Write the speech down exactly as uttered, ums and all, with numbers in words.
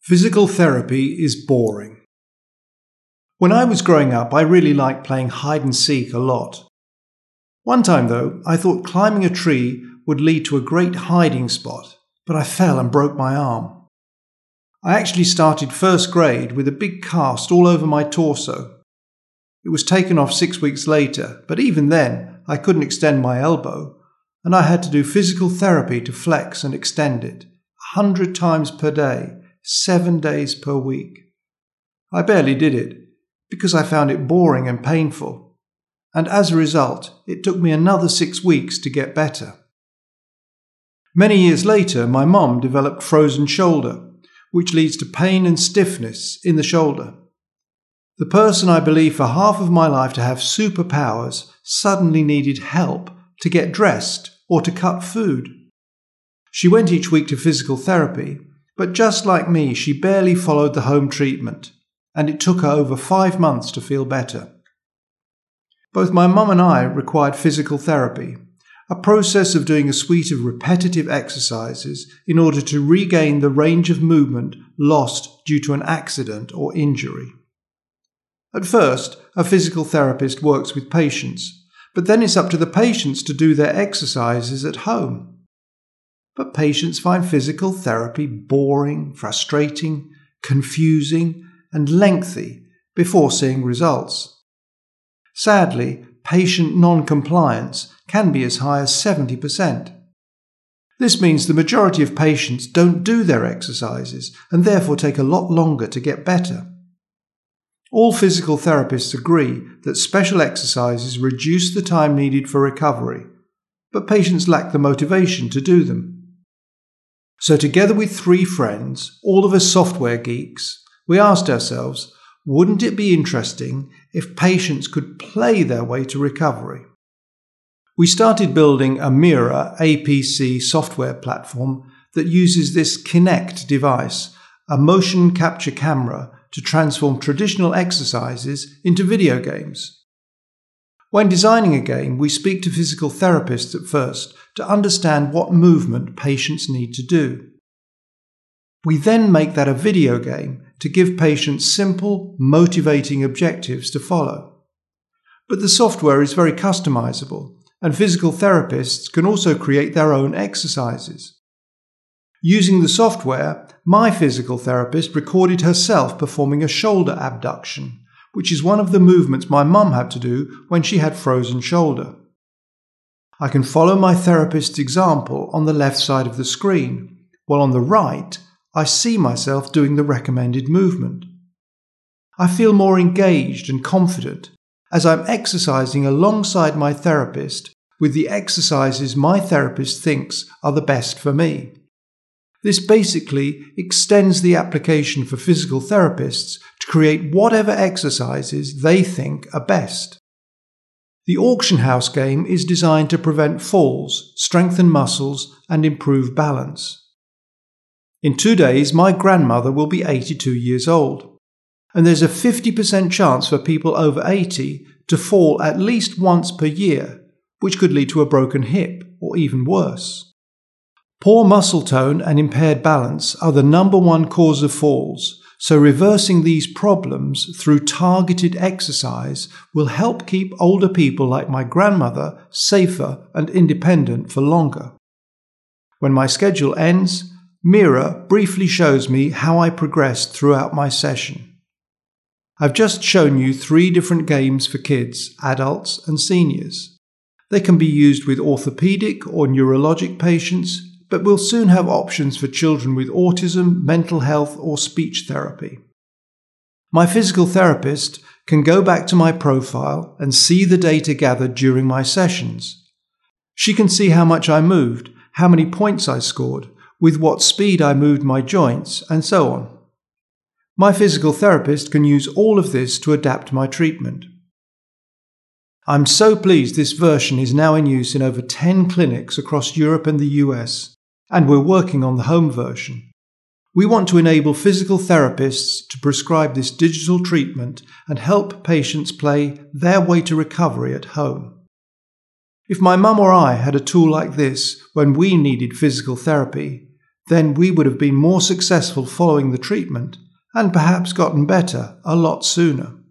Physical therapy is boring. When I was growing up, I really liked playing hide and seek a lot. One time, though, I thought climbing a tree would lead to a great hiding spot, but I fell and broke my arm. I actually started first grade with a big cast all over my torso. It was taken off six weeks later, but even then, I couldn't extend my elbow, and I had to do physical therapy to flex and extend it, a hundred times per day, seven days per week. I barely did it, because I found it boring and painful, and as a result, it took me another six weeks to get better. Many years later, my mum developed frozen shoulder, which leads to pain and stiffness in the shoulder. The person I believed for half of my life to have superpowers suddenly needed help to get dressed or to cut food. She went each week to physical therapy, but just like me, she barely followed the home treatment, and it took her over five months to feel better. Both my mum and I required physical therapy, a process of doing a suite of repetitive exercises in order to regain the range of movement lost due to an accident or injury. At first, a physical therapist works with patients, but then it's up to the patients to do their exercises at home. But patients find physical therapy boring, frustrating, confusing, and lengthy before seeing results. Sadly, patient non-compliance can be as high as seventy percent. This means the majority of patients don't do their exercises and therefore take a lot longer to get better. All physical therapists agree that special exercises reduce the time needed for recovery, but patients lack the motivation to do them. So together with three friends, all of us software geeks, we asked ourselves, wouldn't it be interesting if patients could play their way to recovery? We started building a Mira A P C software platform that uses this Kinect device, a motion capture camera, to transform traditional exercises into video games. When designing a game, we speak to physical therapists at first to understand what movement patients need to do. We then make that a video game to give patients simple, motivating objectives to follow. But the software is very customizable, and physical therapists can also create their own exercises. Using the software, my physical therapist recorded herself performing a shoulder abduction, which is one of the movements my mum had to do when she had frozen shoulder. I can follow my therapist's example on the left side of the screen, while on the right, I see myself doing the recommended movement. I feel more engaged and confident as I'm exercising alongside my therapist with the exercises my therapist thinks are the best for me. This basically extends the application for physical therapists to create whatever exercises they think are best. The auction house game is designed to prevent falls, strengthen muscles, and improve balance. In two days, my grandmother will be eighty-two years old, and there's a fifty percent chance for people over eighty to fall at least once per year, which could lead to a broken hip or even worse. Poor muscle tone and impaired balance are the number one cause of falls, so reversing these problems through targeted exercise will help keep older people like my grandmother safer and independent for longer. When my schedule ends, Mira briefly shows me how I progressed throughout my session. I've just shown you three different games for kids, adults, and seniors. They can be used with orthopedic or neurologic patients, but we'll soon have options for children with autism, mental health, or speech therapy. My physical therapist can go back to my profile and see the data gathered during my sessions. She can see how much I moved, how many points I scored, with what speed I moved my joints, and so on. My physical therapist can use all of this to adapt my treatment. I'm so pleased this version is now in use in over ten clinics across Europe and the U S, and we're working on the home version. We want to enable physical therapists to prescribe this digital treatment and help patients play their way to recovery at home. If my mum or I had a tool like this when we needed physical therapy, then we would have been more successful following the treatment and perhaps gotten better a lot sooner.